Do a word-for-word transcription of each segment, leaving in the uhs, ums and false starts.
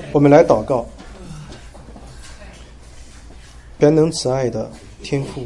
我们来祷告。全能慈爱的天父，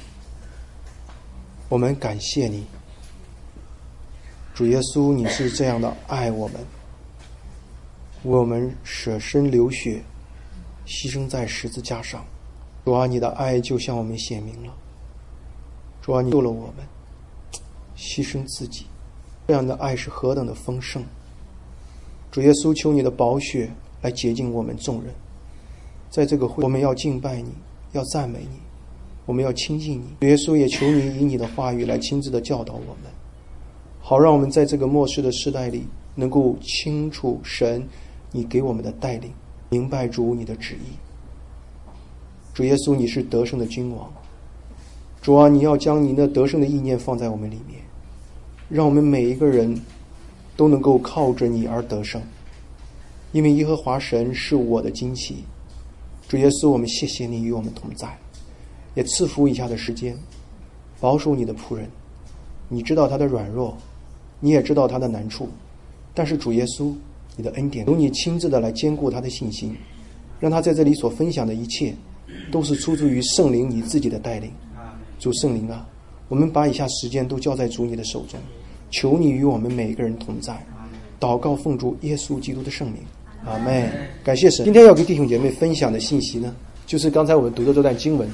我们感谢你，主耶稣，你是这样的爱我们，为我们舍身流血，牺牲在十字架上。主啊，你的爱就向我们显明了。主啊，你救了我们，牺牲自己，这样的爱是何等的丰盛。主耶稣，求你的宝血来洁净我们众人。在这个会，我们要敬拜你，要赞美你，我们要亲近你。主耶稣，也求你以你的话语来亲自的教导我们，好让我们在这个末世的时代里能够清楚神你给我们的带领，明白主你的旨意。主耶稣，你是得胜的君王。主啊，你要将你那得胜的意念放在我们里面，让我们每一个人都能够靠着你而得胜，因为耶和华神是我的旌旗。主耶稣，我们谢谢你与我们同在，也赐福以下的时间，保守你的仆人。你知道他的软弱，你也知道他的难处，但是主耶稣，你的恩典由你亲自的来坚固他的信心，让他在这里所分享的一切都是出自于圣灵你自己的带领。主圣灵啊，我们把以下时间都交在主你的手中，求你与我们每一个人同在。祷告奉主耶稣基督的圣名，阿们。感谢神。今天要跟弟兄姐妹分享的信息呢，就是刚才我们读的这段经文，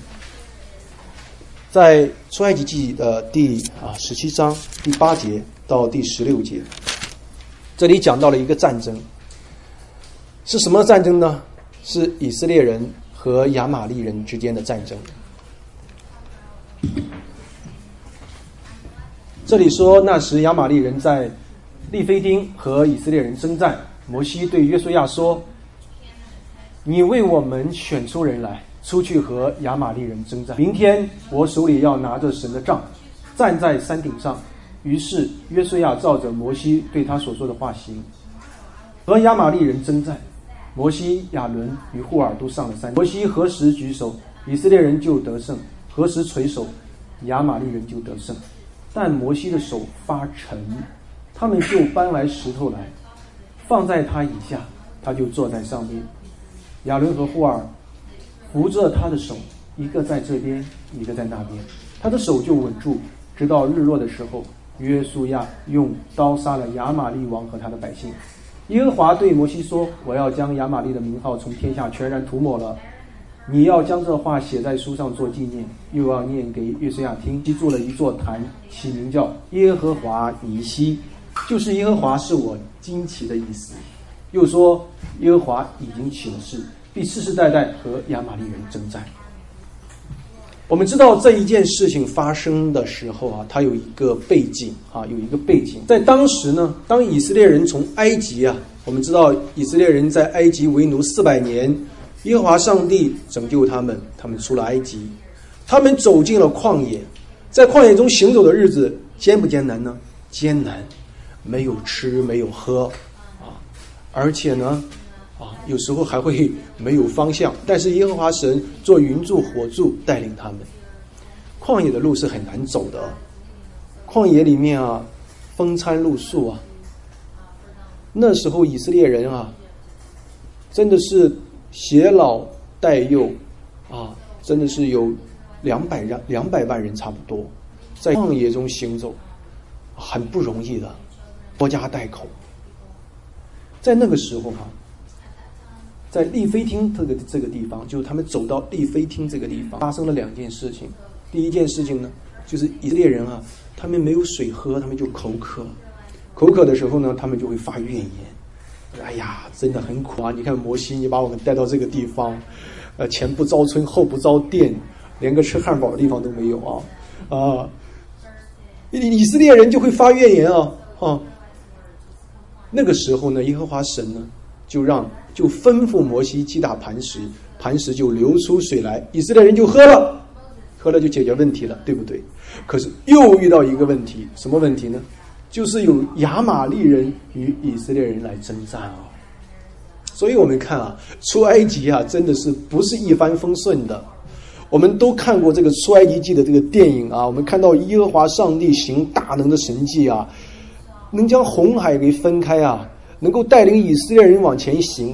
在出埃及记的第啊十七章第八节到第十六节，这里讲到了一个战争。是什么战争呢？是以色列人和亚玛力人之间的战争。这里说，那时亚玛力人在利非丁和以色列人征战，摩西对约书亚说，你为我们选出人来，出去和亚玛力人征战。明天我手里要拿着神的杖，站在山顶上。于是约书亚照着摩西对他所说的话行，和亚玛力人征战。摩西、亚伦与户尔都上了山。摩西何时举手，以色列人就得胜；何时垂手，亚玛力人就得胜。但摩西的手发沉，他们就搬来石头来，放在他以下，他就坐在上面。亚伦和户尔扶着他的手，一个在这边，一个在那边，他的手就稳住，直到日落的时候，约书亚用刀杀了亚玛力王和他的百姓。耶和华对摩西说，我要将亚玛力的名号从天下全然涂抹了，你要将这话写在书上做纪念，又要念给约书亚听。记住了一座坛，起名叫耶和华尼西，就是耶和华是我旌旗的意思。又说，耶和华已经起了誓，必世世代代和亚玛力人征战。我们知道这一件事情发生的时候啊，它有一个背景啊，有一个背景。在当时呢，当以色列人从埃及啊，我们知道以色列人在埃及为奴四百年，耶和华上帝拯救他们，他们出了埃及，他们走进了旷野。在旷野中行走的日子艰不艰难呢？艰难，没有吃，没有喝啊，而且呢啊，有时候还会没有方向，但是耶和华神做云柱火柱带领他们。旷野的路是很难走的，旷野里面啊，风餐露宿啊。那时候以色列人啊，真的是携老带幼啊，真的是有两百人两百万人差不多，在旷野中行走，很不容易的，拖家带口。在那个时候啊，在利非汀这个这个地方，就是他们走到利非汀这个地方，发生了两件事情。第一件事情呢，就是以色列人啊，他们没有水喝，他们就口渴。口渴的时候呢，他们就会发怨言。哎呀，真的很苦啊！你看摩西，你把我们带到这个地方，呃，前不着村后不着店，连个吃汉堡的地方都没有啊！啊，以色列人就会发怨言啊！啊，那个时候呢，耶和华神呢，就让就吩咐摩西击打磐石，磐石就流出水来，以色列人就喝了。喝了就解决问题了，对不对？可是又遇到一个问题，什么问题呢？就是有亚玛力人与以色列人来征战啊。所以我们看啊，出埃及啊，真的是不是一帆风顺的。我们都看过这个出埃及记的这个电影啊，我们看到耶和华上帝行大能的神迹啊，能将红海给分开啊，能够带领以色列人往前行啊。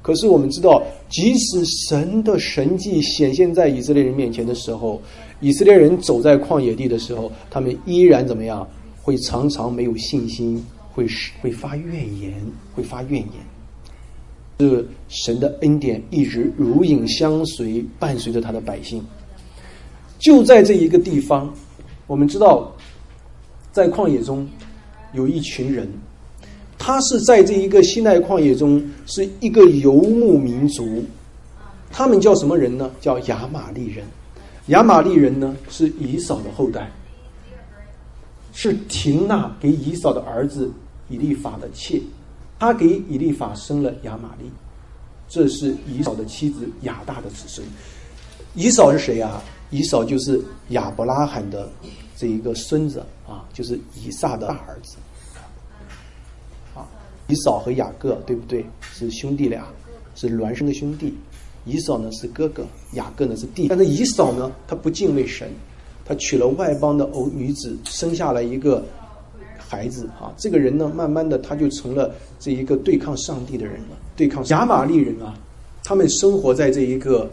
可是我们知道，即使神的神迹显现在以色列人面前的时候，以色列人走在旷野地的时候，他们依然怎么样？会常常没有信心，会会发怨言，会发怨言。这神的恩典一直如影相随，伴随着他的百姓。就在这一个地方，我们知道，在旷野中有一群人，他是在这一个西奈旷野中是一个游牧民族，他们叫什么人呢？叫亚玛利人。亚玛利人呢是以扫的后代，是亭纳给以扫的儿子以利法的妾，他给以利法生了亚玛利，这是以扫的妻子亚大的子孙。以扫是谁啊？以扫就是亚伯拉罕的这一个孙子啊，就是以撒的大儿子啊。以扫和雅各对不对？是兄弟俩，是孪生的兄弟。以扫呢是哥哥，雅各呢是弟。但是以扫呢，他不敬畏神，他娶了外邦的偶女子，生下了一个孩子啊。这个人呢，慢慢的他就成了这一个对抗上帝的人了，对抗亚玛利人啊。他们生活在这一个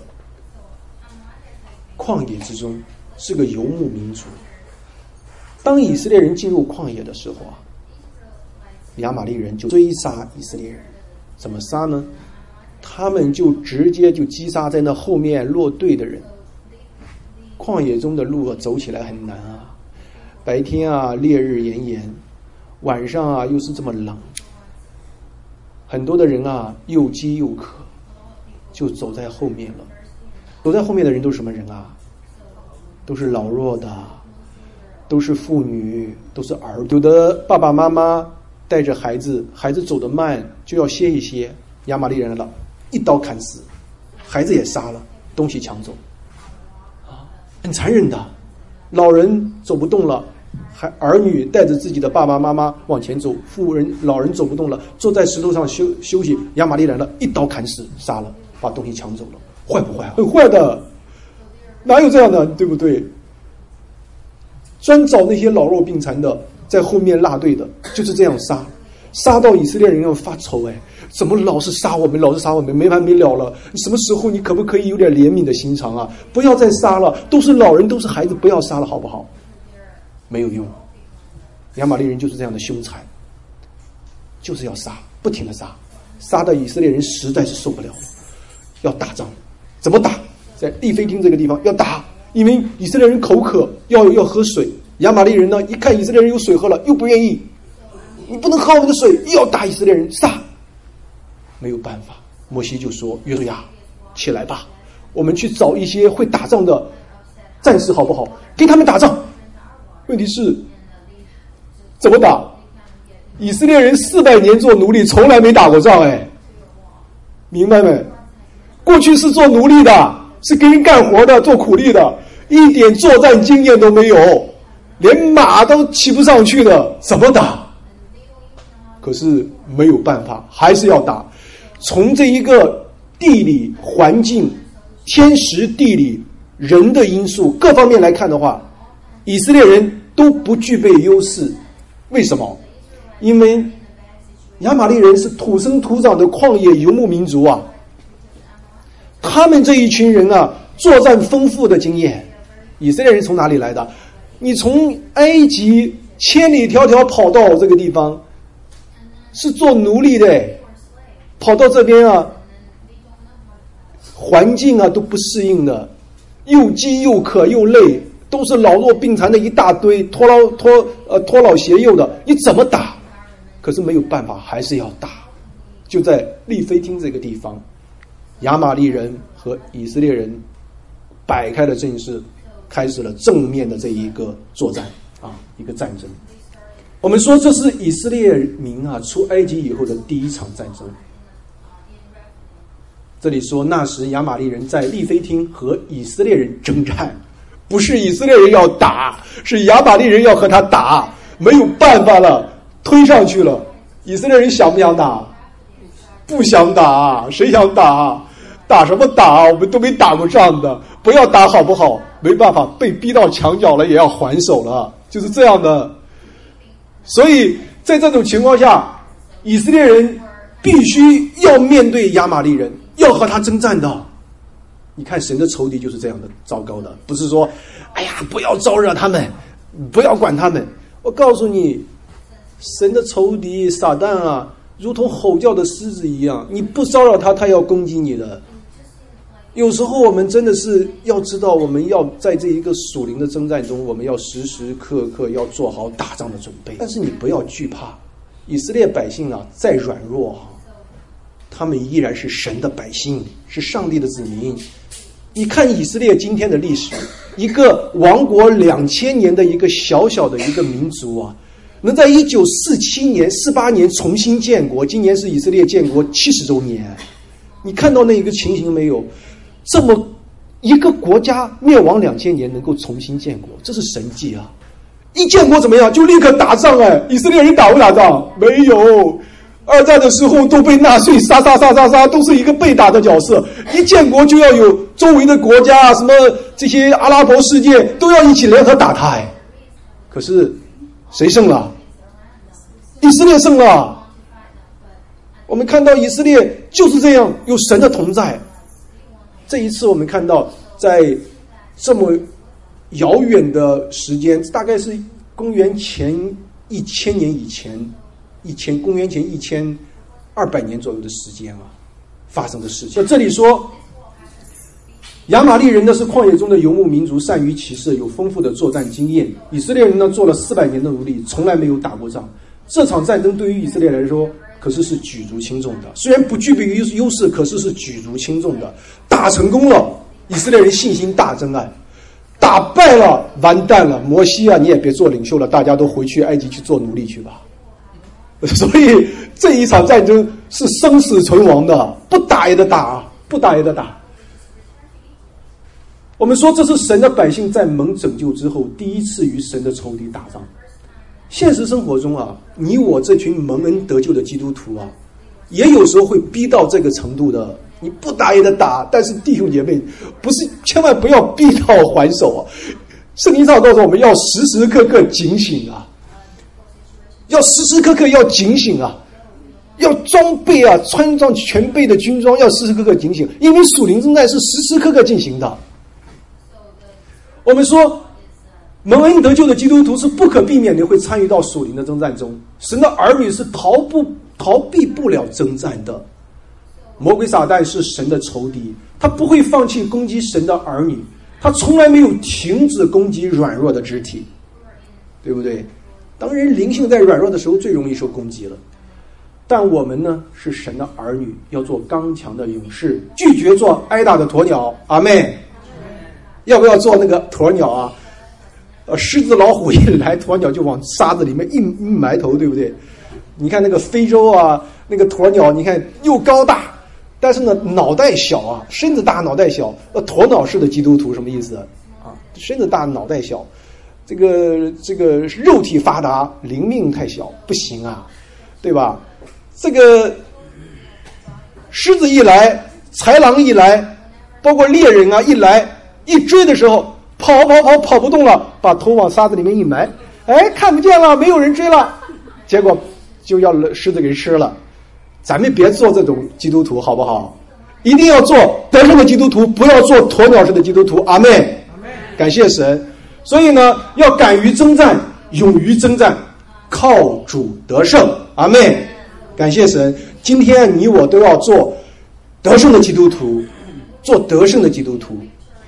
旷野之中，是个游牧民族。当以色列人进入旷野的时候啊，亚玛利人就追杀以色列人。怎么杀呢？他们就直接就击杀在那后面落队的人。旷野中的路啊，走起来很难啊，白天啊烈日炎炎，晚上啊又是这么冷，很多的人啊又饥又渴，就走在后面了。走在后面的人都是什么人啊？都是老弱的，都是妇女，都是儿童。有的爸爸妈妈带着孩子，孩子走得慢，就要歇一歇。亚玛利人来了，一刀砍死，孩子也杀了，东西抢走，啊，很残忍的。老人走不动了，还儿女带着自己的爸爸妈妈往前走，妇人老人走不动了，坐在石头上休休息。亚玛利人来了，一刀砍死，杀了，把东西抢走了。坏不坏？很坏的，哪有这样的，对不对？专找那些老弱病残的，在后面落队的，就是这样杀，杀到以色列人要发愁，哎，怎么老是杀我们，老是杀我们，没完没了了？什么时候你可不可以有点怜悯的心肠啊？不要再杀了，都是老人，都是孩子，不要杀了，好不好？没有用，亚玛利人就是这样的凶残，就是要杀，不停的杀，杀到以色列人实在是受不了了，要打仗。怎么打？在利非汀这个地方要打，因为以色列人口渴，要要喝水。亚玛利人呢，一看以色列人有水喝了，又不愿意，你不能喝我们的水，又要打以色列人，杀。没有办法，摩西就说：“约书亚，起来吧，我们去找一些会打仗的战士，好不好？给他们打仗。”问题是怎么打？以色列人四百年做奴隶，从来没打过仗，哎，明白没？过去是做奴隶的，是给人干活的，做苦力的，一点作战经验都没有，连马都骑不上去的，怎么打？可是没有办法，还是要打。从这一个地理环境、天时地利、人的因素各方面来看的话，以色列人都不具备优势。为什么？因为亚玛利人是土生土长的旷野游牧民族啊。他们这一群人啊，作战丰富的经验。以色列人从哪里来的？你从埃及千里迢迢跑到这个地方，是做奴隶的，跑到这边啊，环境啊都不适应的，又饥又渴又累，都是老弱病残的一大堆，拖老拖呃拖老携幼的，你怎么打？可是没有办法，还是要打。就在利非汀这个地方，亚玛利人和以色列人摆开了阵势，开始了正面的这一个作战啊，一个战争。我们说这是以色列民啊出埃及以后的第一场战争。这里说那时亚玛利人在利非汀和以色列人征战，不是以色列人要打，是亚玛利人要和他打，没有办法了，推上去了。以色列人想不想打？不想打，谁想打？打什么打？我们都没打过仗的，不要打好不好？没办法，被逼到墙角了也要还手了，就是这样的。所以在这种情况下，以色列人必须要面对亚玛力人，要和他征战的。你看神的仇敌就是这样的糟糕的，不是说哎呀不要招惹他们，不要管他们。我告诉你，神的仇敌撒旦啊，如同吼叫的狮子一样，你不骚扰他，他要攻击你的。有时候我们真的是要知道，我们要在这一个属灵的征战中，我们要时时刻刻要做好打仗的准备。但是你不要惧怕，以色列百姓啊再软弱，他们依然是神的百姓，是上帝的子民。你看以色列今天的历史，一个亡国两千年的一个小小的一个民族啊，能在一九四七年、四八年重新建国，今年是以色列建国七十周年。你看到那一个情形没有？这么一个国家灭亡两千年，能够重新建国，这是神迹啊！一建国怎么样？就立刻打仗哎！以色列人打不打仗？没有。二战的时候都被纳粹杀杀杀杀杀，都是一个被打的角色。一建国就要有周围的国家，什么这些阿拉伯世界都要一起联合打他哎。可是谁胜了？以色列胜了。我们看到以色列就是这样，有神的同在。这一次我们看到，在这么遥远的时间，大概是公元前一千年以前。一千公元前一千二百年左右的时间啊，发生的事情。这里说，亚玛力人呢是旷野中的游牧民族，善于骑射，有丰富的作战经验。以色列人呢做了四百年的奴隶，从来没有打过仗。这场战争对于以色列来说，可是是举足轻重的。虽然不具备优势，可是是举足轻重的。打成功了，以色列人信心大增啊！打败了，完蛋了！摩西啊，你也别做领袖了，大家都回去埃及去做奴隶去吧。所以这一场战争是生死存亡的，不打也得打，不打也得打。我们说这是神的百姓在蒙拯救之后第一次与神的仇敌打仗。现实生活中啊，你我这群蒙恩得救的基督徒啊，也有时候会逼到这个程度的，你不打也得打。但是弟兄姐妹，不是千万不要逼到还手啊！圣经上告诉我们要时时刻刻警醒啊。要时时刻刻要警醒啊，要装备啊，穿上全备的军装，要时时刻刻警醒，因为属灵征战是时时刻刻进行的。我们说蒙恩得救的基督徒是不可避免的会参与到属灵的征战中，神的儿女是逃不逃避不了征战的。魔鬼撒旦是神的仇敌，他不会放弃攻击神的儿女，他从来没有停止攻击软弱的肢体，对不对？当人灵性在软弱的时候，最容易受攻击了。但我们呢，是神的儿女，要做刚强的勇士，拒绝做挨打的鸵鸟。阿妹，要不要做那个鸵鸟啊？呃，狮子老虎一来，鸵鸟就往沙子里面一一埋头，对不对？你看那个非洲啊，那个鸵鸟，你看又高大，但是呢脑袋小啊，身子大脑袋小。呃，鸵鸟式的基督徒什么意思啊？身子大脑袋小。这个这个肉体发达，灵命太小，不行啊，对吧？这个狮子一来，豺狼一来，包括猎人啊一来，一追的时候，跑跑跑跑不动了，把头往沙子里面一埋，哎，看不见了，没有人追了，结果就要狮子给吃了。咱们别做这种基督徒，好不好？一定要做得胜的基督徒，不要做鸵鸟式的基督徒。阿们，感谢神。所以呢，要敢于征战，勇于征战，靠主得胜。阿们，感谢神。今天你我都要做得胜的基督徒，做得胜的基督徒。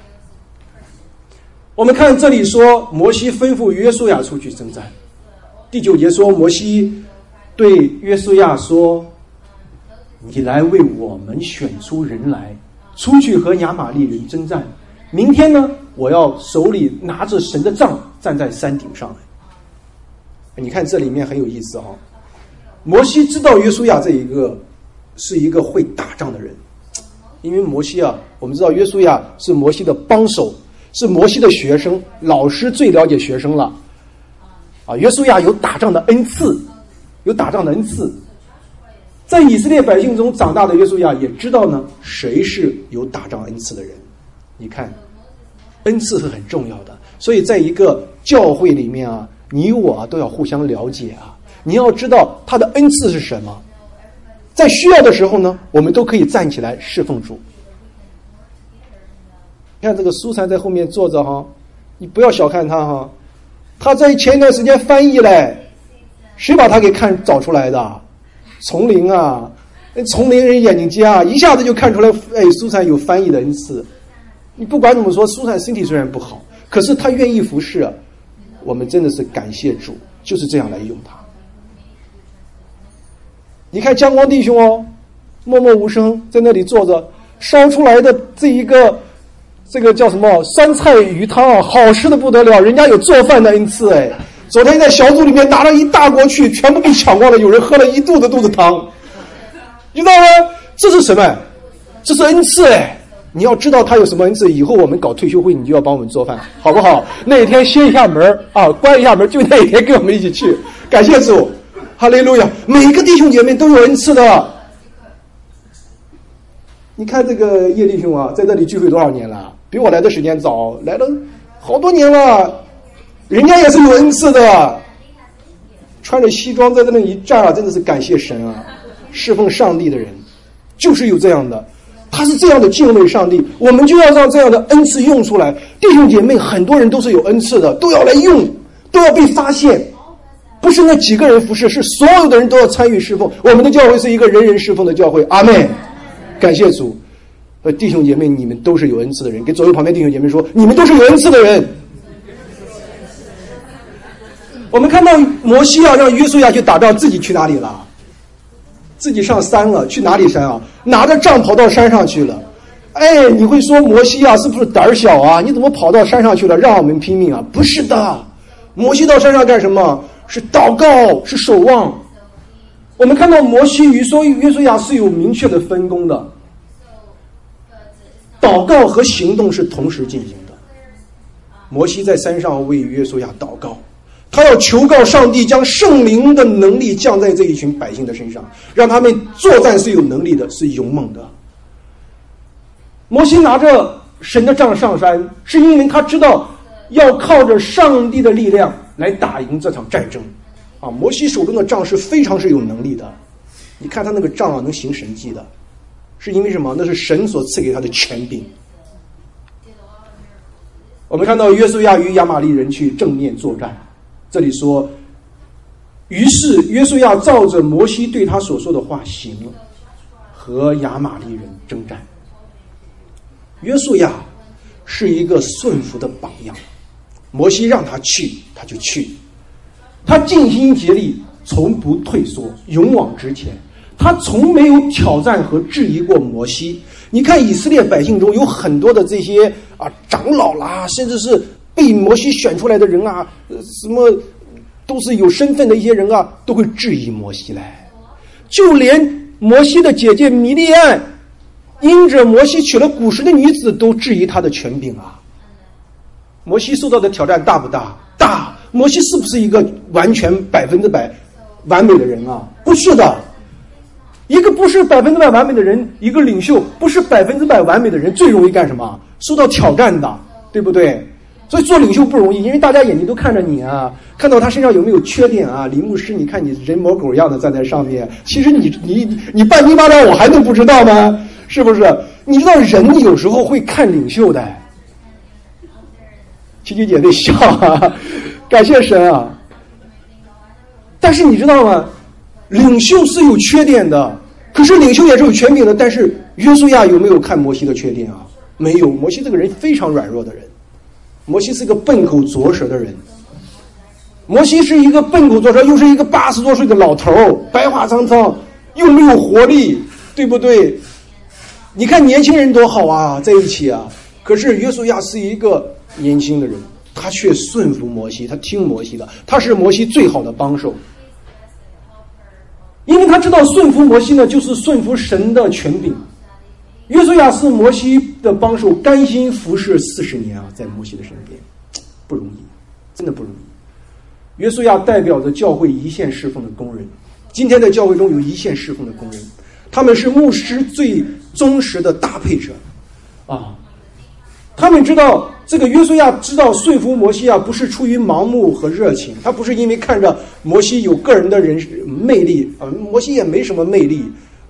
我们看这里说，摩西吩咐约书亚出去征战。第九节说，摩西对约书亚说：“你来为我们选出人来，出去和亚玛力人征战。明天呢，我要手里拿着神的杖，站在山顶上来。”你看这里面很有意思哈、哦。摩西知道约书亚这一个是一个会打仗的人，因为摩西啊，我们知道约书亚是摩西的帮手，是摩西的学生，老师最了解学生了。啊，约书亚有打仗的恩赐，有打仗的恩赐。在以色列百姓中长大的约书亚也知道呢，谁是有打仗恩赐的人。你看，恩赐是很重要的，所以在一个教会里面啊，你我啊都要互相了解啊。你要知道他的恩赐是什么， 在需要的时候呢，我们都可以站起来侍奉主。看这个苏珊在后面坐着哈，你不要小看他哈，他在前一段时间翻译嘞，谁把他给看找出来的？丛林啊，丛林人眼睛尖啊，一下子就看出来，哎，苏珊有翻译的恩赐。你不管怎么说，苏珊身体虽然不好，可是他愿意服侍啊，我们真的是感谢主，就是这样来用他。你看江光弟兄哦，默默无声在那里坐着，烧出来的这一个这个叫什么酸菜鱼汤啊，好吃的不得了，人家有做饭的恩赐哎。昨天在小组里面拿了一大锅去，全部被抢光了，有人喝了一肚子肚子汤，你知道吗？这是什么？这是恩赐哎！你要知道他有什么恩赐，以后我们搞退休会，你就要帮我们做饭，好不好？那一天歇一下门啊，关一下门，就那一天跟我们一起去，感谢主，哈利路亚！每一个弟兄姐妹都有恩赐的。你看这个叶弟兄啊，在这里聚会多少年了？比我来的时间早，来了好多年了。人家也是有恩赐的，穿着西装在这里一站啊，真的是感谢神啊！侍奉上帝的人就是有这样的，他是这样的敬畏上帝，我们就要让这样的恩赐用出来。弟兄姐妹很多人都是有恩赐的，都要来用，都要被发现，不是那几个人服侍，是所有的人都要参与侍奉。我们的教会是一个人人侍奉的教会，阿们，感谢主。呃，弟兄姐妹，你们都是有恩赐的人，给左右旁边弟兄姐妹说，你们都是有恩赐的人。我们看到摩西要让约书亚去打仗，自己去哪里了？自己上山了，去哪里山啊？拿着杖跑到山上去了。哎，你会说摩西啊，是不是胆小啊？你怎么跑到山上去了，让我们拼命啊？不是的，摩西到山上干什么？是祷告，是守望。我们看到摩西与说约书亚是有明确的分工的，祷告和行动是同时进行的。摩西在山上为约书亚祷告，他要求告上帝将圣灵的能力降在这一群百姓的身上，让他们作战是有能力的，是勇猛的。摩西拿着神的杖上山，是因为他知道要靠着上帝的力量来打赢这场战争啊！摩西手中的杖是非常是有能力的，你看他那个杖啊，能行神迹的，是因为什么？那是神所赐给他的权柄。我们看到约书亚与亚玛力人去正面作战，这里说，于是约书亚照着摩西对他所说的话行了，和亚玛力人征战。约书亚是一个顺服的榜样，摩西让他去他就去，他尽心竭力，从不退缩，勇往直前，他从没有挑战和质疑过摩西。你看以色列百姓中有很多的这些啊长老啦，甚至是被摩西选出来的人啊，什么都是有身份的一些人啊，都会质疑摩西来。就连摩西的姐姐米利暗因着摩西娶了古时的女子，都质疑他的权柄啊。摩西受到的挑战大不大？大。摩西是不是一个完全百分之百完美的人啊？不是的。一个不是百分之百完美的人，一个领袖不是百分之百完美的人，最容易干什么？受到挑战的，对不对？所以做领袖不容易，因为大家眼睛都看着你啊，看到他身上有没有缺点啊。李牧师，你看你人模狗样的站在上面，其实你你你半斤八两，我还能不知道吗？是不是？你知道人有时候会看领袖的。琪琪姐妹笑啊，感谢神啊。但是你知道吗？领袖是有缺点的，可是领袖也是有权柄的。但是约书亚有没有看摩西的缺点啊？没有。摩西这个人非常软弱的人，摩西是个笨口拙舌的人，摩西是一个笨口拙舌，又是一个八十多岁的老头，白发苍苍，又没有活力，对不对？你看年轻人多好啊，在一起啊。可是约书亚是一个年轻的人，他却顺服摩西，他听摩西的，他是摩西最好的帮手。因为他知道顺服摩西呢，就是顺服神的权柄。约书亚是摩西的帮手，甘心服侍四十年啊，在摩西的身边，不容易，真的不容易。约书亚代表着教会一线侍奉的工人。今天在教会中有一线侍奉的工人，他们是牧师最忠实的搭配者啊。他们知道这个约书亚知道说服摩西啊，不是出于盲目和热情，他不是因为看着摩西有个人的人魅力啊，摩西也没什么魅力，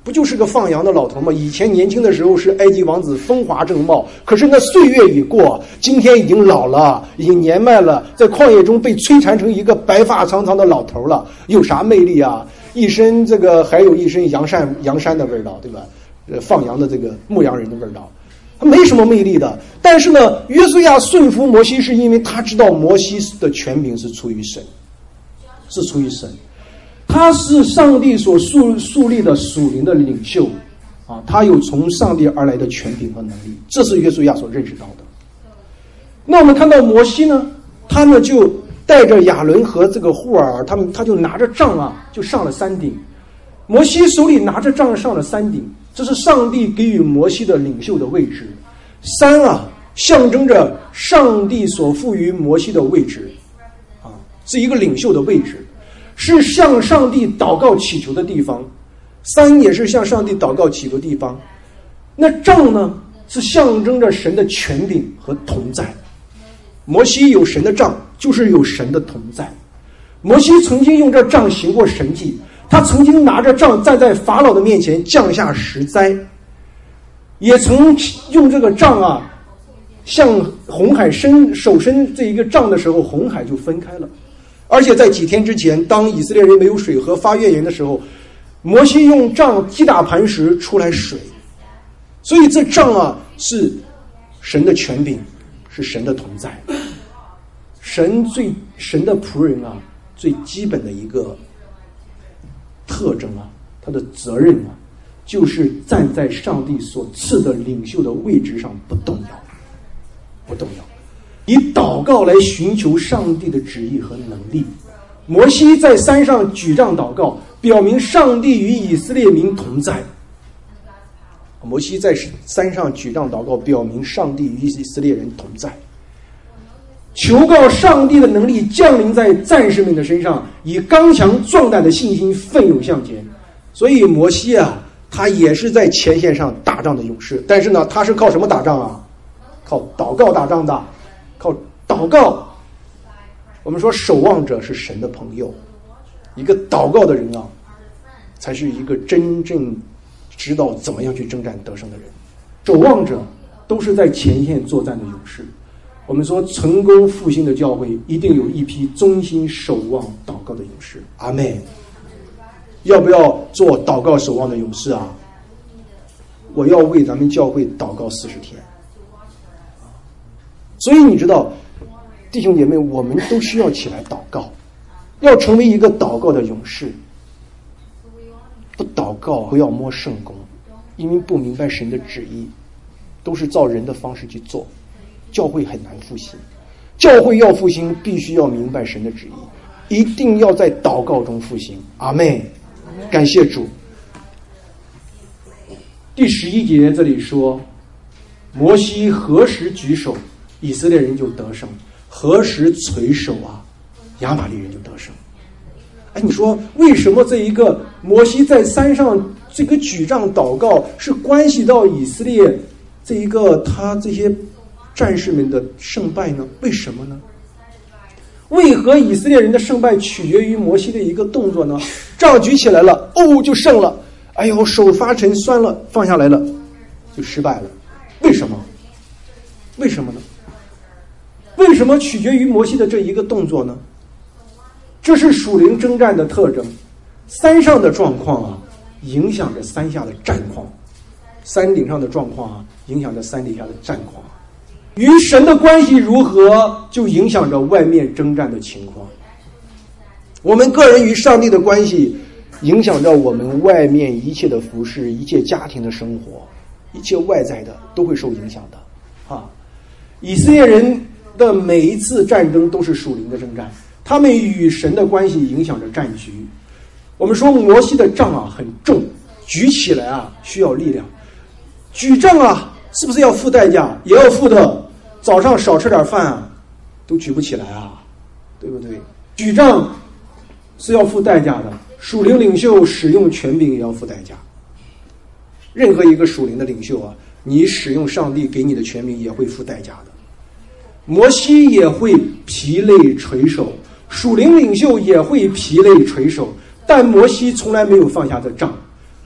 不就是个放羊的老头吗？以前年轻的时候是埃及王子，风华正茂，可是那岁月已过，今天已经老了，已经年迈了，在旷野中被摧残成一个白发苍苍的老头了，有啥魅力啊？一身这个还有一身羊山羊山的味道，对吧？呃，放羊的这个牧羊人的味道，他没什么魅力的。但是呢，约书亚顺服摩西，是因为他知道摩西的权柄是出于神，是出于神。他是上帝所树树立的属灵的领袖啊，他有从上帝而来的权柄和能力，这是约书亚所认识到的。那我们看到摩西呢，他呢就带着亚伦和这个户尔，他们他就拿着杖啊，就上了山顶。摩西手里拿着杖上了山顶，这是上帝给予摩西的领袖的位置。山啊，象征着上帝所赋予摩西的位置啊，是一个领袖的位置。是向上帝祷告祈求的地方，山也是向上帝祷告祈求的地方。那杖呢，是象征着神的权柄和同在。摩西有神的杖，就是有神的同在。摩西曾经用这杖行过神迹，他曾经拿着杖站在法老的面前降下十灾，也曾用这个杖啊，向红海伸手伸这一个杖的时候，红海就分开了。而且在几天之前，当以色列人没有水喝发怨言的时候，摩西用杖击打磐石出来水。所以这杖啊，是神的权柄，是神的同在。神最神的仆人啊，最基本的一个特征啊，他的责任啊，就是站在上帝所赐的领袖的位置上不动摇，不动摇。以祷告来寻求上帝的旨意和能力。摩西在山上举杖祷告，表明上帝与以色列民同在。摩西在山上举杖祷告，表明上帝与以色列人同在。求告上帝的能力降临在战士们的身上，以刚强壮胆的信心奋勇向前。所以摩西啊，他也是在前线上打仗的勇士，但是呢，他是靠什么打仗啊？靠祷告打仗的。靠祷告。我们说守望者是神的朋友，一个祷告的人啊，才是一个真正知道怎么样去征战得胜的人。守望者都是在前线作战的勇士。我们说成功复兴的教会一定有一批忠心守望祷告的勇士。阿们。要不要做祷告守望的勇士啊？我要为咱们教会祷告四十天。所以你知道，弟兄姐妹，我们都需要起来祷告，要成为一个祷告的勇士。不祷告不要摸圣工，因为不明白神的旨意，都是照人的方式去做，教会很难复兴。教会要复兴，必须要明白神的旨意，一定要在祷告中复兴。阿们。感谢主。第十一节这里说，摩西何时举手，以色列人就得胜；何时垂手啊，亚玛力人就得胜。哎，你说为什么这一个摩西在山上这个举杖祷告是关系到以色列这一个他这些战士们的胜败呢？为什么呢？为何以色列人的胜败取决于摩西的一个动作呢？杖举起来了，哦，就胜了。哎呦，手发沉酸了，放下来了，就失败了。为什么？为什么呢？为什么取决于摩西的这一个动作呢？这是属灵征战的特征。山上的状况啊，影响着山下的战况；山顶上的状况啊，影响着山底下的战况。与神的关系如何，就影响着外面征战的情况。我们个人与上帝的关系，影响着我们外面一切的服事、一切家庭的生活、一切外在的都会受影响的。啊，以色列人的每一次战争都是属灵的征战，他们与神的关系影响着战局。我们说摩西的杖啊很重，举起来啊需要力量。举杖啊是不是要付代价？也要付的。早上少吃点饭啊，都举不起来啊，对不对？举杖是要付代价的，属灵领袖使用权柄也要付代价。任何一个属灵的领袖啊，你使用上帝给你的权柄也会付代价的。摩西也会疲累垂手，属灵领袖也会疲累垂手，但摩西从来没有放下这杖。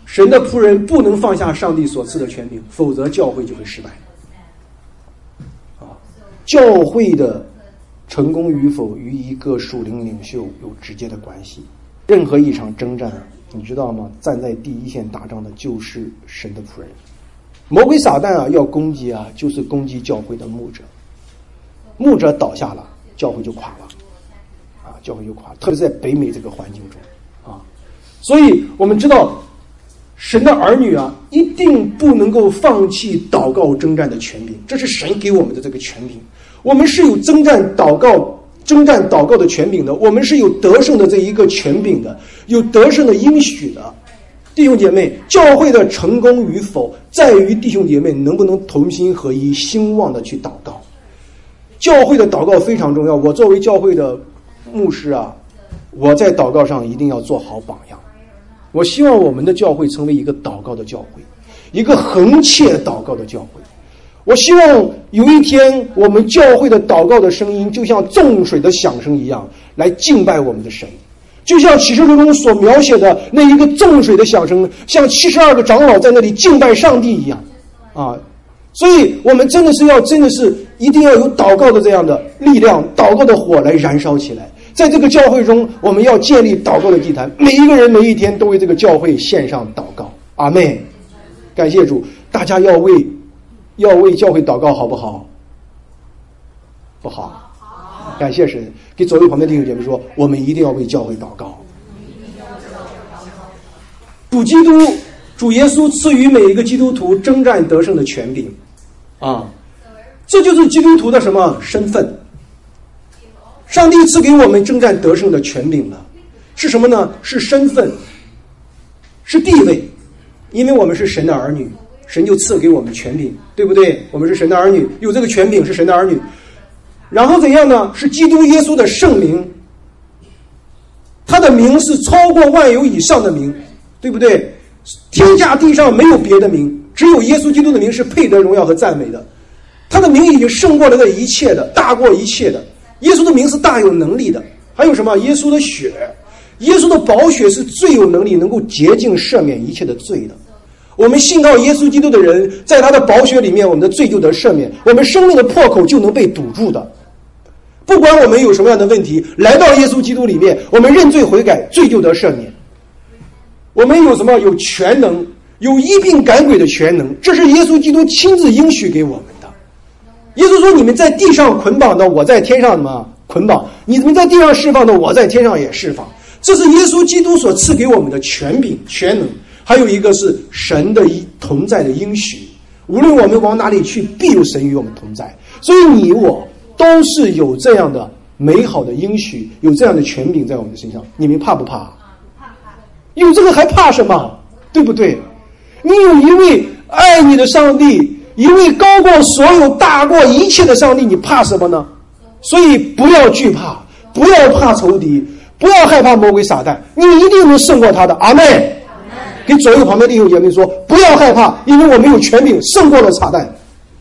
神的仆人不能放下上帝所赐的权柄，否则教会就会失败。啊，教会的成功与否与一个属灵领袖有直接的关系。任何一场征战，你知道吗？站在第一线打仗的就是神的仆人。魔鬼撒旦啊，要攻击啊，就是攻击教会的牧者。牧者倒下了，教会就垮了，啊，教会就垮了。特别是在北美这个环境中，啊，所以我们知道，神的儿女啊，一定不能够放弃祷告征战的权柄，这是神给我们的这个权柄。我们是有征战祷告。征战祷告的权柄的，我们是有得胜的这一个权柄的，有得胜的应许的。弟兄姐妹，教会的成功与否，在于弟兄姐妹能不能同心合一、兴旺的去祷告。教会的祷告非常重要。我作为教会的牧师啊，我在祷告上一定要做好榜样。我希望我们的教会成为一个祷告的教会，一个恒切祷告的教会。我希望有一天我们教会的祷告的声音就像众水的响声一样来敬拜我们的神，就像启示录中所描写的那一个众水的响声，像七十二个长老在那里敬拜上帝一样啊！所以我们真的是要真的是一定要有祷告的这样的力量，祷告的火来燃烧起来。在这个教会中，我们要建立祷告的祭坛，每一个人每一天都为这个教会献上祷告。阿们！感谢主，大家要为要为教会祷告，好不好？不好。感谢神，给左右旁边弟兄姐妹说，我们一定要为教会祷告。主基督，主耶稣赐予每一个基督徒征战得胜的权柄啊，这就是基督徒的什么身份？上帝赐给我们征战得胜的权柄了，是什么呢？是身份，是地位，因为我们是神的儿女。神就赐给我们权柄，对不对？我们是神的儿女，有这个权柄，是神的儿女。然后怎样呢？是基督耶稣的圣名，他的名是超过万有以上的名，对不对？天下地上没有别的名，只有耶稣基督的名是配得荣耀和赞美的。他的名已经胜过了这一切的，大过一切的。耶稣的名是大有能力的。还有什么？耶稣的血，耶稣的宝血是最有能力能够洁净赦免一切的罪的。我们信靠耶稣基督的人，在他的宝血里面，我们的罪就得赦免，我们生命的破口就能被堵住的。不管我们有什么样的问题，来到耶稣基督里面，我们认罪悔改，罪就得赦免。我们有什么？有全能，有医病赶鬼的全能，这是耶稣基督亲自应许给我们的。耶稣说：“你们在地上捆绑的，我在天上什么捆绑；你们在地上释放的，我在天上也释放。”这是耶稣基督所赐给我们的权柄、全能。还有一个是神的同在的应许，无论我们往哪里去，必有神与我们同在。所以你我都是有这样的美好的应许，有这样的权柄在我们的身上。你们怕不怕？有这个还怕什么？对不对？你有一位爱你的上帝，一位高过所有、大过一切的上帝，你怕什么呢？所以不要惧怕，不要怕仇敌，不要害怕魔鬼撒旦，你一定能胜过他的。阿们。给左右旁边弟兄姐妹说，不要害怕，因为我们有权柄胜过了撒旦。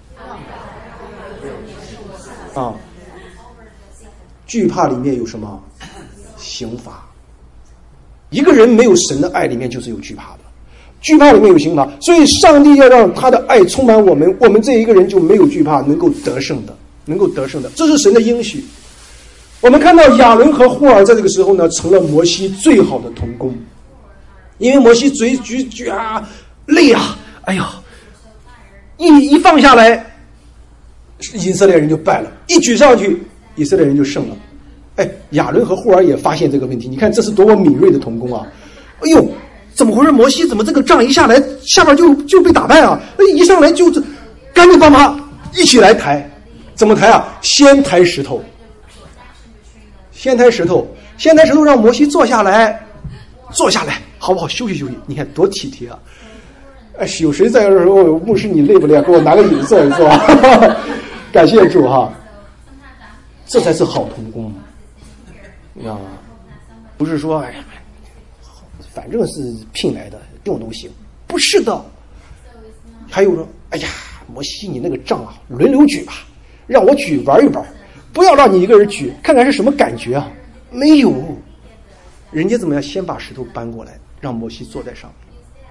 啊，惧怕里面有什么？刑罚。一个人没有神的爱，里面就是有惧怕的。惧怕里面有刑罚，所以上帝要让他的爱充满我们，我们这一个人就没有惧怕，能够得胜的，能够得胜的，这是神的应许。我们看到亚伦和户尔在这个时候呢，成了摩西最好的同工。因为摩西嘴举举啊，累啊，哎呀，一一放下来，以色列人就败了；一举上去，以色列人就胜了。哎，亚伦和户尔也发现这个问题，你看这是多么敏锐的同工啊！哎呦，怎么回事？摩西怎么这个仗一下来，下边就就被打败啊？一上来就赶紧帮他一起来抬，怎么抬啊？先抬石头，先抬石头，先抬石头，让摩西坐下来，坐下来。好不好？休息休息，你看多体贴啊！哎，有谁在这说牧师你累不累？给我拿个椅子坐一坐。感谢主哈，这才是好同工，你知道吗？不是说哎呀，反正是聘来的，用都行，不是的。还有说，哎呀，摩西你那个杖啊，轮流举吧，让我举玩一玩，不要让你一个人举，看看是什么感觉啊？没有，人家怎么样？先把石头搬过来。让摩西坐在上面，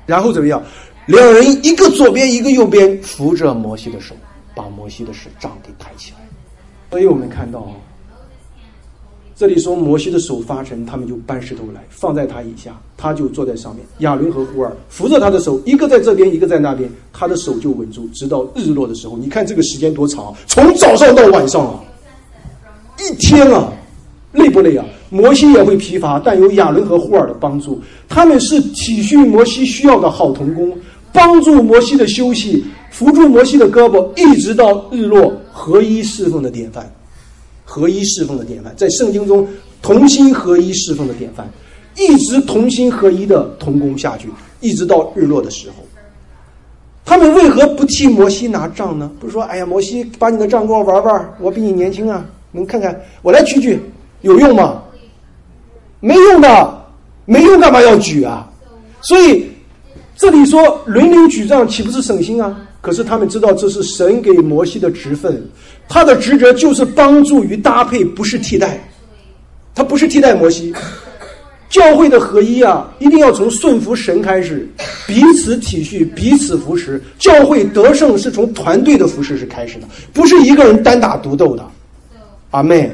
然后怎么样？两人一个左边一个右边扶着摩西的手，把摩西的手杖给抬起来。所以我们看到啊，这里说摩西的手发沉，他们就搬石头来放在他以下，他就坐在上面，亚伦和户尔扶着他的手，一个在这边一个在那边，他的手就稳住，直到日落的时候。你看这个时间多长，从早上到晚上啊，一天啊，累不累啊？摩西也会疲乏，但有亚伦和户尔的帮助，他们是体恤摩西需要的好同工，帮助摩西的休息，扶住摩西的胳膊，一直到日落，合一侍奉的典范。合一侍奉的典范，在圣经中同心合一侍奉的典范，一直同心合一的同工下去，一直到日落的时候。他们为何不替摩西拿杖呢？不是说哎呀，摩西把你的杖给我玩玩，我比你年轻啊，能看看，我来举举，有用吗？没用的，没用干嘛要举啊？所以这里说轮流举杖，岂不是省心啊？可是他们知道这是神给摩西的职分，他的职责就是帮助与搭配，不是替代。他不是替代摩西。教会的合一啊，一定要从顺服神开始，彼此体恤，彼此扶持。教会得胜是从团队的服侍是开始的，不是一个人单打独斗的。阿妹，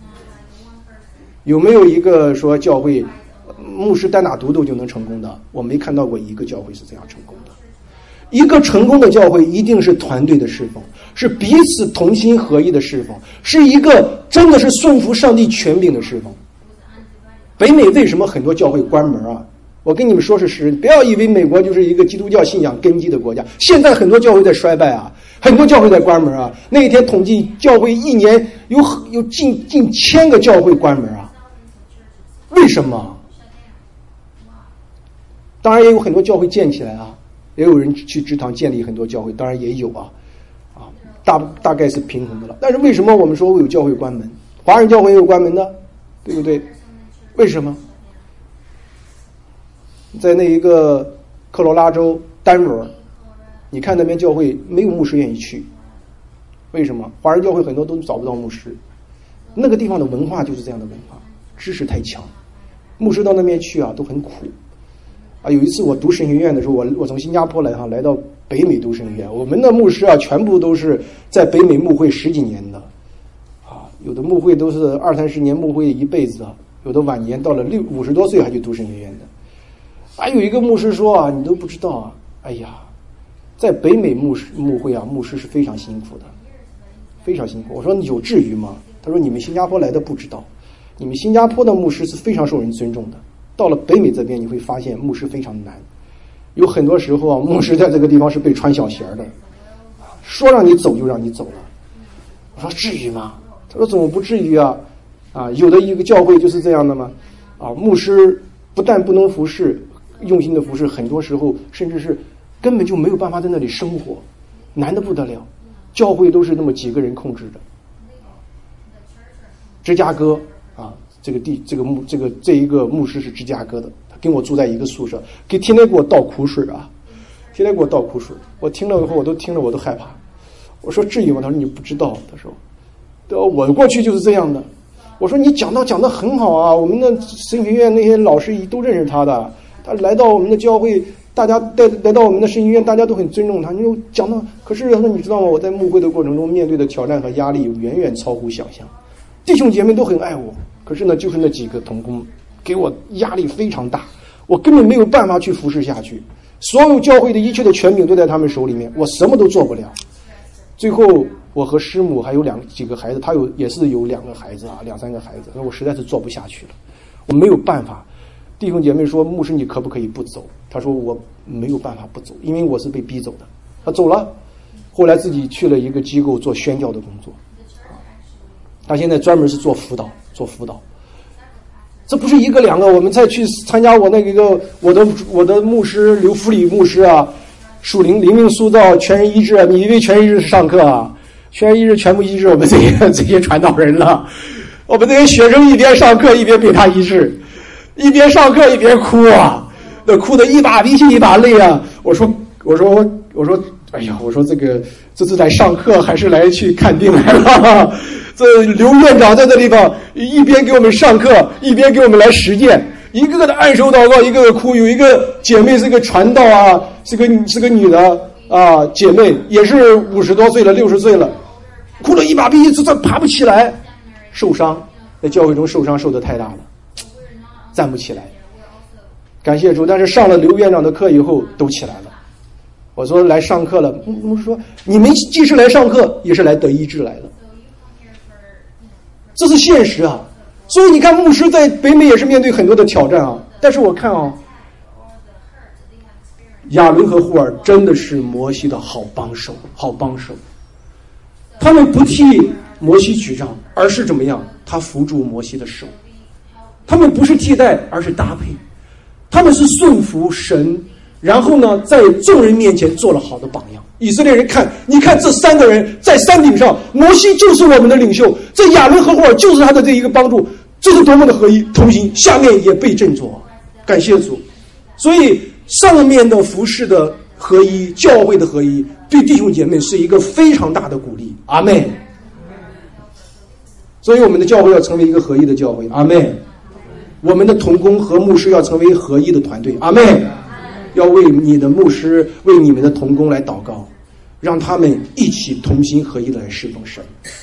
有没有一个说教会牧师单打独斗就能成功的？我没看到过一个教会是这样成功的。一个成功的教会一定是团队的侍奉，是彼此同心合一的侍奉，是一个真的是顺服上帝权柄的侍奉。北美为什么很多教会关门啊？我跟你们说是实，不要以为美国就是一个基督教信仰根基的国家，现在很多教会在衰败啊，很多教会在关门啊。那一天统计教会一年有有近近千个教会关门啊，为什么？当然也有很多教会建起来啊，也有人去职堂建立很多教会，当然也有啊，啊，大大概是平衡的了。但是为什么我们说会有教会关门？华人教会也有关门的，对不对？为什么？在那一个科罗拉州丹佛，你看那边教会没有牧师愿意去，为什么？华人教会很多都找不到牧师，那个地方的文化就是这样的文化，知识太强，牧师到那边去啊都很苦。啊，有一次我读神学院的时候，我我从新加坡来哈，来到北美读神学院，我们的牧师啊，全部都是在北美牧会十几年的，啊，有的牧会都是二三十年牧会一辈子啊，有的晚年到了六五十多岁还去读神学院的。还有一个牧师说啊，你都不知道啊，哎呀，在北美牧师牧会啊，牧师是非常辛苦的，非常辛苦。我说你有至于吗？他说你们新加坡来的不知道，你们新加坡的牧师是非常受人尊重的。到了北美这边，你会发现牧师非常难，有很多时候啊，牧师在这个地方是被穿小鞋的，说让你走就让你走了。我说至于吗？他说怎么不至于啊？啊，有的一个教会就是这样的吗？啊，牧师不但不能服侍，用心的服侍，很多时候甚至是根本就没有办法在那里生活，难得不得了。教会都是那么几个人控制的。芝加哥啊。这个地，这个牧，这个这一个牧师是芝加哥的，他跟我住在一个宿舍，给天天给我倒苦水啊，天天给我倒苦水。我听了以后，我都听了，我都害怕。我说至于吗？他说你不知道。他说，对，我过去就是这样的。我说你讲到讲得很好啊，我们的神学院那些老师都认识他的，他来到我们的教会，大家带来到我们的神学院，大家都很尊重他。你就讲到，可是他说你知道吗？我在牧会的过程中面对的挑战和压力远远超乎想象。弟兄姐妹都很爱我。可是呢，就是那几个同工给我压力非常大，我根本没有办法去服侍下去。所有教会的一切的权柄都在他们手里面，我什么都做不了。最后，我和师母还有两几个孩子，他有也是有两个孩子啊，两三个孩子，我实在是做不下去了，我没有办法。弟兄姐妹说：“牧师，你可不可以不走？”他说：“我没有办法不走，因为我是被逼走的。”他走了，后来自己去了一个机构做宣教的工作。他现在专门是做辅导，做辅导，这不是一个两个。我们再去参加我那个我的我的牧师刘福礼牧师啊，属灵灵命塑造全人医治啊，你以为全人医治上课啊？全人医治全部医治我们这些这些传道人了。我们这些学生一边上课一边被他医治，一边上课一边哭啊，那哭得一把鼻涕一把泪啊。我说我说我说哎呀，我说这个这是来上课还是来去看病来了？这刘院长在这地方一边给我们上课，一边给我们来实践， 一个个的按手祷告，一个个哭。有一个姐妹是个传道啊，是个是个女的啊，姐妹也是五十多岁了，六十岁了，哭了一把鼻子，这爬不起来，受伤，在教会中受伤受得太大了，站不起来。感谢主，但是上了刘院长的课以后都起来了。我说来上课了，牧师说你们既是来上课，也是来得医治来的，这是现实啊。所以你看，牧师在北美也是面对很多的挑战啊。但是我看啊，亚伦和户尔真的是摩西的好帮手，好帮手。他们不替摩西举杖，而是怎么样？他扶住摩西的手。他们不是替代，而是搭配。他们是顺服神，然后呢，在众人面前做了好的榜样。以色列人看，你看这三个人在山顶上，摩西就是我们的领袖，这亚伦和户尔就是他的这一个帮助，这是多么的合一同心，下面也被振作，感谢主。所以上面的服事的合一，教会的合一，对弟兄姐妹是一个非常大的鼓励。阿们。所以我们的教会要成为一个合一的教会。阿们。我们的同工和牧师要成为合一的团队。阿们。要为你的牧师，为你们的同工来祷告，让他们一起同心合一的来侍奉神。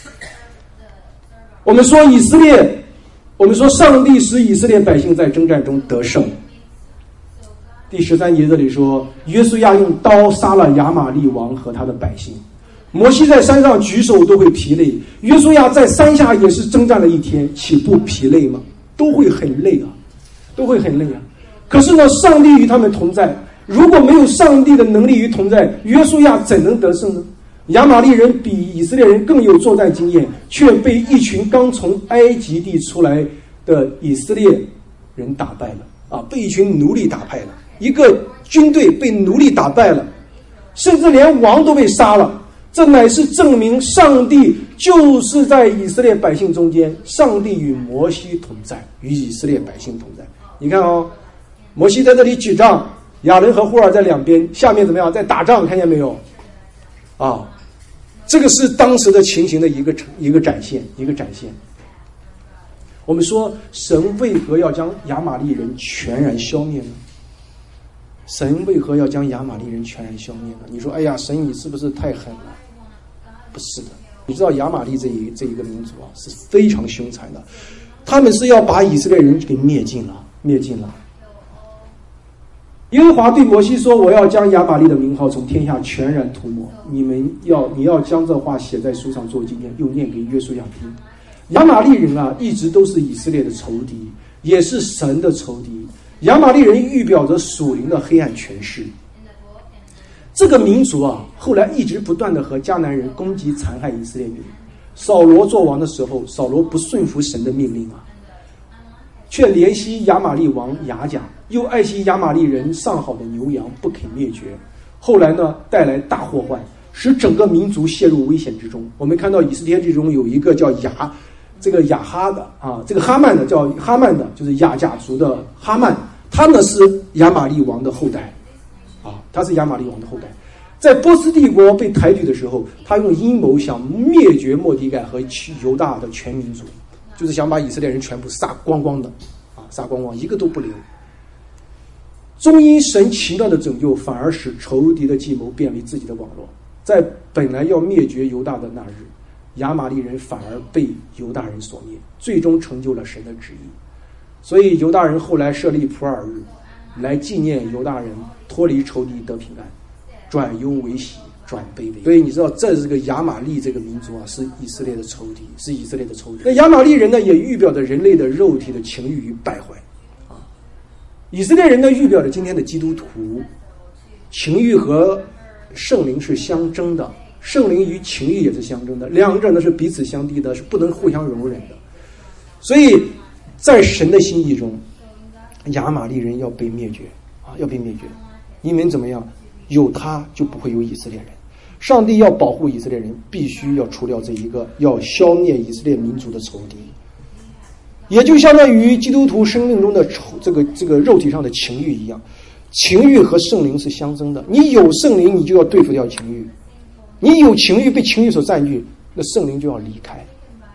我们说以色列，我们说上帝使以色列百姓在征战中得胜。第十三节这里说，约书亚用刀杀了亚玛利王和他的百姓。摩西在山上举手都会疲累，约书亚在山下也是征战了一天，岂不疲累吗？都会很累啊，都会很累啊。可是呢，上帝与他们同在。如果没有上帝的能力与同在，约书亚怎能得胜呢？亚玛利人比以色列人更有作战经验，却被一群刚从埃及地出来的以色列人打败了啊！被一群奴隶打败了，一个军队被奴隶打败了，甚至连王都被杀了。这乃是证明上帝就是在以色列百姓中间，上帝与摩西同在，与以色列百姓同在。你看哦，摩西在这里举杖，亚伦和户尔在两边，下面怎么样？在打仗，看见没有？啊，这个是当时的情形的一个一个展现，一个展现。我们说，神为何要将亚玛利人全然消灭呢？神为何要将亚玛利人全然消灭呢？你说，哎呀，神你是不是太狠了？不是的，你知道亚玛利这一这一个民族啊，是非常凶残的，他们是要把以色列人给灭尽了，灭尽了。耶和华对摩西说：“我要将亚玛利的名号从天下全然涂抹。你们要，你要将这话写在书上做纪念，又念给约书亚听。亚玛利人啊，一直都是以色列的仇敌，也是神的仇敌。亚玛利人预表着属灵的黑暗权势。这个民族啊，后来一直不断的和迦南人攻击残害以色列民。扫罗做王的时候，扫罗不顺服神的命令啊，却怜惜亚玛利王亚甲，又爱惜亚玛利人上好的牛羊，不肯灭绝。后来呢，带来大祸患，使整个民族陷入危险之中。我们看到以斯帖记中有一个叫亚，这个亚哈的啊，这个哈曼的叫哈曼的，就是亚甲族的哈曼，他呢是亚玛利王的后代啊，他是亚玛利王的后代。在波斯帝国被抬举的时候，他用阴谋想灭绝末底改和犹大的全民族，就是想把以色列人全部杀光光的啊，杀光光，一个都不留。终因神奇妙的拯救，反而使仇敌的计谋变为自己的网络。在本来要灭绝犹大的那日，亚玛利人反而被犹大人所灭，最终成就了神的旨意。所以犹大人后来设立普尔日，来纪念犹大人脱离仇敌得平安，转忧为喜，转悲为。所以你知道，这是个亚玛利这个民族啊，是以色列的仇敌，是以色列的仇敌。那亚玛利人呢，也预表着人类的肉体的情欲与败坏啊。以色列人呢，预表着今天的基督徒，情欲和圣灵是相争的，圣灵与情欲也是相争的，两者呢是彼此相敌的，是不能互相容忍的。所以在神的心意中，亚玛利人要被灭绝啊，要被灭绝。因为怎么样？有他就不会有以色列人。上帝要保护以色列人，必须要除掉这一个要消灭以色列民族的仇敌，也就相当于基督徒生命中的仇这个这个肉体上的情欲一样。情欲和圣灵是相争的，你有圣灵，你就要对付掉情欲；你有情欲被情欲所占据，那圣灵就要离开。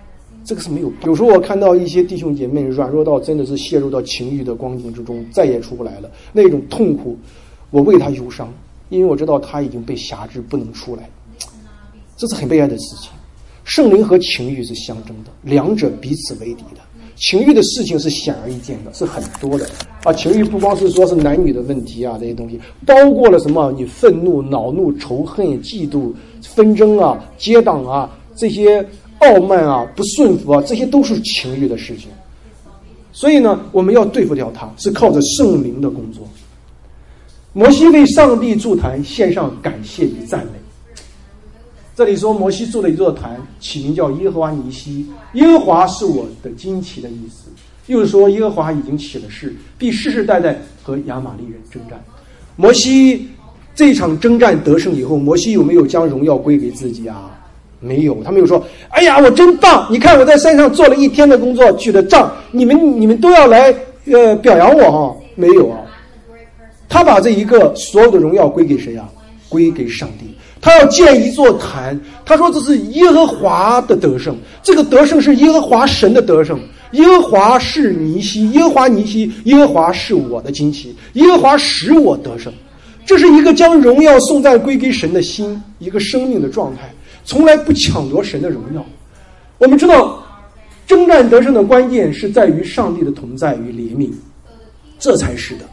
这个是没有。有时候我看到一些弟兄姐妹软弱到真的是陷入到情欲的光景之中，再也出不来了，那种痛苦，我为他忧伤，因为我知道他已经被辖制，不能出来，这是很悲哀的事情。圣灵和情欲是相争的，两者彼此为敌的。情欲的事情是显而易见的，是很多的啊。情欲不光是说是男女的问题啊，这些东西包括了什么？你愤怒、恼怒、仇恨、嫉妒、纷争啊、结党啊，这些傲慢啊、不顺服啊，这些都是情欲的事情。所以呢，我们要对付掉它，是靠着圣灵的工作。摩西为上帝筑坛，献上感谢与赞美。这里说摩西筑了一座坛，起名叫耶和华尼西。耶和华是我的旌旗的意思，又是说耶和华已经起了誓，必世世代代和亚玛力人征战。摩西这场征战得胜以后，摩西有没有将荣耀归给自己啊？没有，他没有说哎呀我真棒，你看我在山上做了一天的工作，举的杖，你们你们都要来呃表扬我啊。没有啊，他把这一个所有的荣耀归给谁啊？归给上帝。他要建一座坛，他说这是耶和华的得胜，这个得胜是耶和华神的得胜。耶和华是尼西，耶和华尼西，耶和华是我的旌旗，耶和华使我得胜。这是一个将荣耀颂赞归给神的心，一个生命的状态，从来不抢夺神的荣耀。我们知道征战得胜的关键是在于上帝的同在与怜悯，这才是的。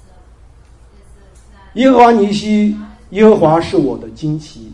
耶和华尼西，耶和华是我的旌旗。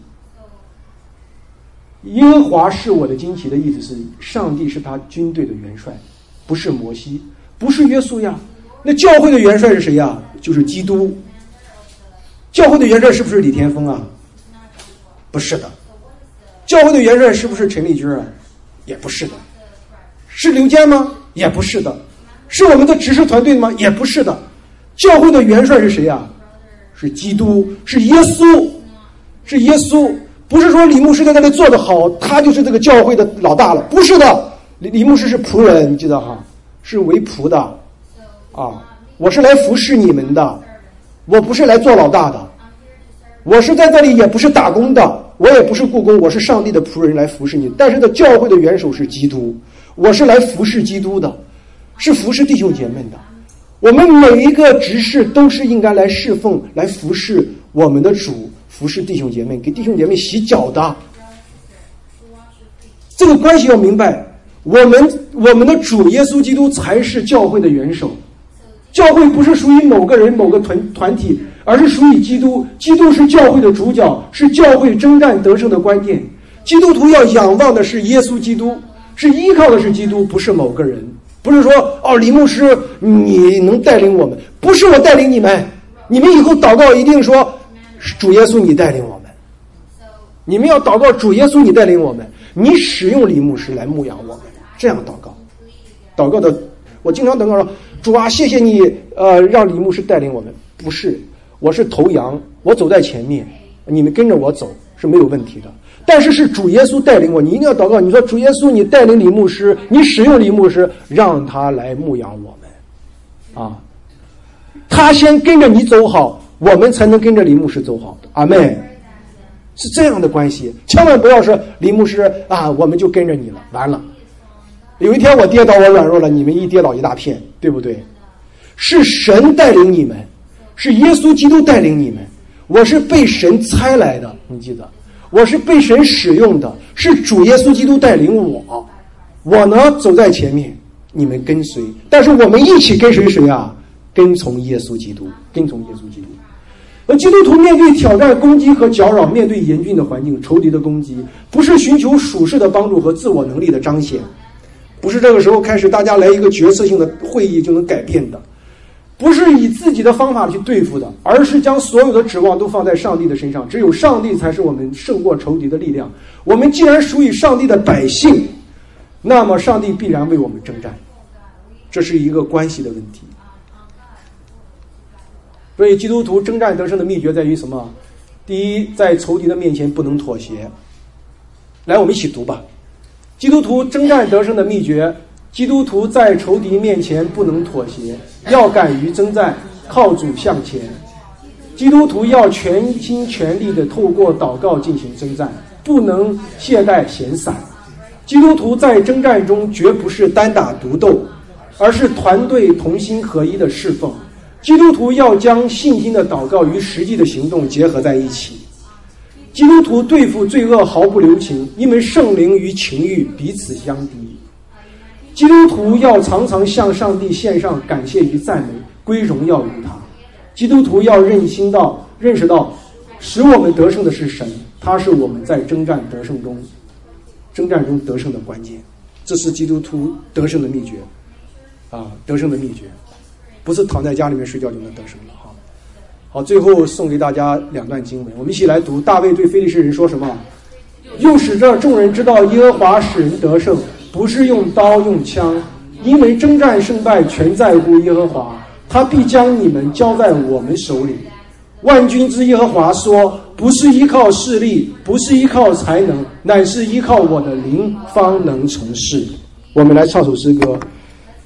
耶和华是我的旌旗的意思是，上帝是他军队的元帅，不是摩西，不是约书亚。那教会的元帅是谁呀？就是基督。教会的元帅是不是李天峰啊？不是的。教会的元帅是不是陈丽君啊？也不是的。是刘坚吗？也不是的。是我们的执事团队吗？也不是的。教会的元帅是谁呀？是基督，是耶稣，是耶稣。不是说李牧师在那里做得好，他就是这个教会的老大了，不是的。李李牧师是仆人，你记得哈，是为仆的啊。我是来服侍你们的，我不是来做老大的。我是在这里也不是打工的，我也不是雇工，我是上帝的仆人来服侍你。但是的教会的元首是基督，我是来服侍基督的，是服侍弟兄姐妹的。我们每一个执事都是应该来侍奉，来服侍我们的主，服侍弟兄姐妹，给弟兄姐妹洗脚的。这个关系要明白，我们我们的主耶稣基督才是教会的元首。教会不是属于某个人某个团团体，而是属于基督。基督是教会的主角，是教会征战得胜的关键。基督徒要仰望的是耶稣基督，是依靠的是基督，不是某个人。不是说哦，李牧师你能带领我们，不是我带领你们，你们以后祷告一定说主耶稣你带领我们，你们要祷告主耶稣你带领我们，你使用李牧师来牧养我们，这样祷告。祷告的我经常祷告说主啊谢谢你呃让李牧师带领我们，不是，我是头羊，我走在前面，你们跟着我走是没有问题的。但是是主耶稣带领我，你一定要祷告，你说主耶稣你带领李牧师，你使用李牧师，让他来牧养我们啊，他先跟着你走好，我们才能跟着李牧师走好。阿们。是这样的关系，千万不要说李牧师啊我们就跟着你了，完了有一天我跌倒我软弱了，你们一跌倒一大片，对不对？是神带领你们，是耶稣基督带领你们，我是被神差来的，你记得我是被神使用的，是主耶稣基督带领我，我呢走在前面，你们跟随，但是我们一起跟随谁啊？跟从耶稣基督，跟从耶稣基督。而基督徒面对挑战、攻击和搅扰，面对严峻的环境、仇敌的攻击，不是寻求属世的帮助和自我能力的彰显，不是这个时候开始大家来一个决策性的会议就能改变的，不是以自己的方法去对付的，而是将所有的指望都放在上帝的身上。只有上帝才是我们胜过仇敌的力量。我们既然属于上帝的百姓，那么上帝必然为我们征战，这是一个关系的问题。所以基督徒征战得胜的秘诀在于什么？第一，在仇敌的面前不能妥协。来，我们一起读吧。基督徒征战得胜的秘诀：基督徒在仇敌面前不能妥协，要敢于征战，靠主向前。基督徒要全心全力地透过祷告进行征战，不能懈怠闲散。 基督徒在征战中绝不是单打独斗，而是团队同心合一的侍奉。基督徒要将信心的祷告与实际的行动结合在一起。基督徒对付罪恶毫不留情，因为圣灵与情欲彼此相敌。基督徒要常常向上帝献上感谢与赞美，归荣耀于他。基督徒要认清到认识到使我们得胜的是神，他是我们在征战得胜中征战中得胜的关键。这是基督徒得胜的秘诀啊，得胜的秘诀不是躺在家里面睡觉就能得胜的哈。好，最后送给大家两段经文，我们一起来读。大卫对非利士人说什么？又使这众人知道耶和华使人得胜，不是用刀用枪，因为征战胜败全在乎耶和华，他必将你们交在我们手里。万军之耶和华说，不是依靠势力，不是依靠才能，乃是依靠我的灵方能成事。我们来唱首诗歌。